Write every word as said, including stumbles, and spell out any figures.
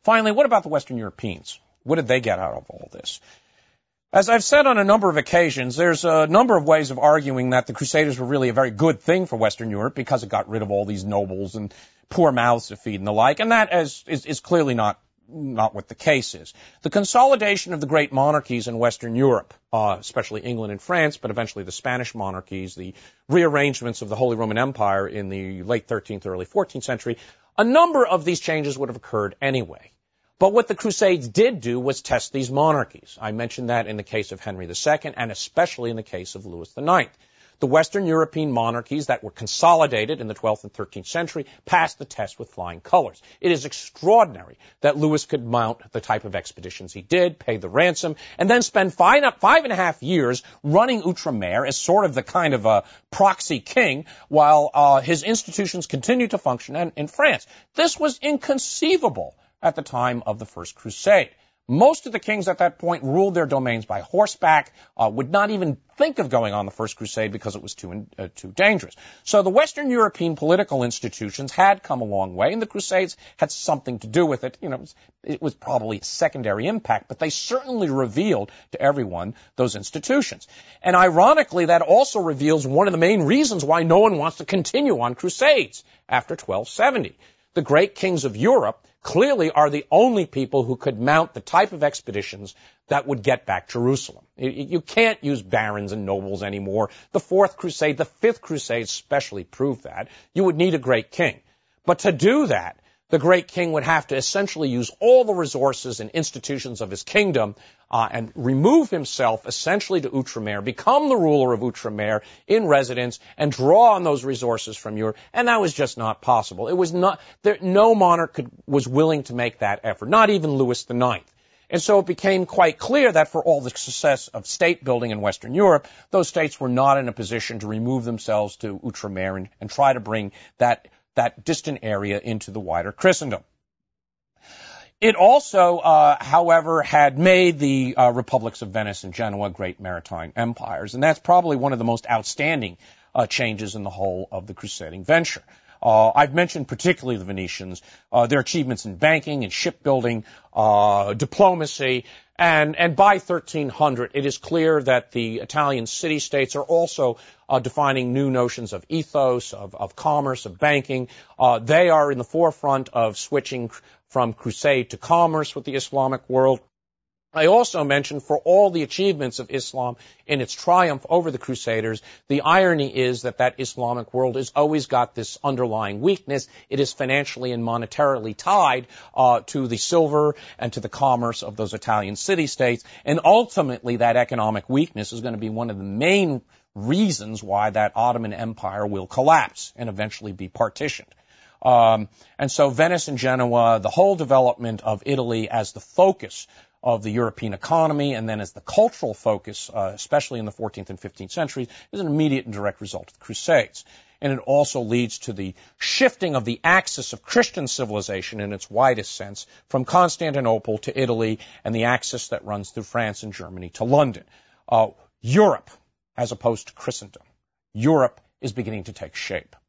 Finally, what about the Western Europeans? What did they get out of all this? As I've said on a number of occasions, there's a number of ways of arguing that the Crusaders were really a very good thing for Western Europe because it got rid of all these nobles and poor mouths to feed and the like, and that is, is, is clearly not, not what the case is. The consolidation of the great monarchies in Western Europe, uh, especially England and France, but eventually the Spanish monarchies, the rearrangements of the Holy Roman Empire in the late thirteenth, early fourteenth century, a number of these changes would have occurred anyway. But what the Crusades did do was test these monarchies. I mentioned that in the case of Henry the Second and especially in the case of Louis the Ninth. The Western European monarchies that were consolidated in the twelfth and thirteenth century passed the test with flying colors. It is extraordinary that Louis could mount the type of expeditions he did, pay the ransom, and then spend five, five and a half years running Outremer as sort of the kind of a proxy king while uh, his institutions continued to function in, in France. This was inconceivable at the time of the First Crusade. Most of the kings at that point ruled their domains by horseback, uh, would not even think of going on the First Crusade because it was too, uh, too dangerous. So the Western European political institutions had come a long way, and the Crusades had something to do with it. You know, it was, it was probably a secondary impact, but they certainly revealed to everyone those institutions. And ironically, that also reveals one of the main reasons why no one wants to continue on Crusades after twelve seventy. The great kings of Europe clearly are the only people who could mount the type of expeditions that would get back Jerusalem. You can't use barons and nobles anymore. The Fourth Crusade, the Fifth Crusade especially proved that. You would need a great king. But to do that, the great king would have to essentially use all the resources and institutions of his kingdom uh, and remove himself essentially to Outremer, become the ruler of Outremer in residence, and draw on those resources from Europe. And that was just not possible. It was not there. No monarch could, was willing to make that effort, not even Louis the Ninth. And so it became quite clear that for all the success of state building in Western Europe, those states were not in a position to remove themselves to Outremer and, and try to bring that that distant area into the wider Christendom. It also, uh, however, had made the uh, republics of Venice and Genoa great maritime empires, and that's probably one of the most outstanding uh, changes in the whole of the crusading venture. Uh, I've mentioned particularly the Venetians, uh, their achievements in banking and shipbuilding, uh, diplomacy, and, and by thirteen hundred, it is clear that the Italian city-states are also uh, defining new notions of ethos, of, of commerce, of banking. Uh, they are in the forefront of switching from crusade to commerce with the Islamic world. I also mentioned for all the achievements of Islam in its triumph over the Crusaders, the irony is that that Islamic world has always got this underlying weakness. It is financially and monetarily tied uh, to the silver and to the commerce of those Italian city-states, and ultimately that economic weakness is going to be one of the main reasons why that Ottoman Empire will collapse and eventually be partitioned. Um, and so Venice and Genoa, the whole development of Italy as the focus of the European economy and then as the cultural focus, uh, especially in the fourteenth and fifteenth centuries, is an immediate and direct result of the Crusades. And it also leads to the shifting of the axis of Christian civilization in its widest sense from Constantinople to Italy and the axis that runs through France and Germany to London. Uh, Europe, as opposed to Christendom, Europe is beginning to take shape.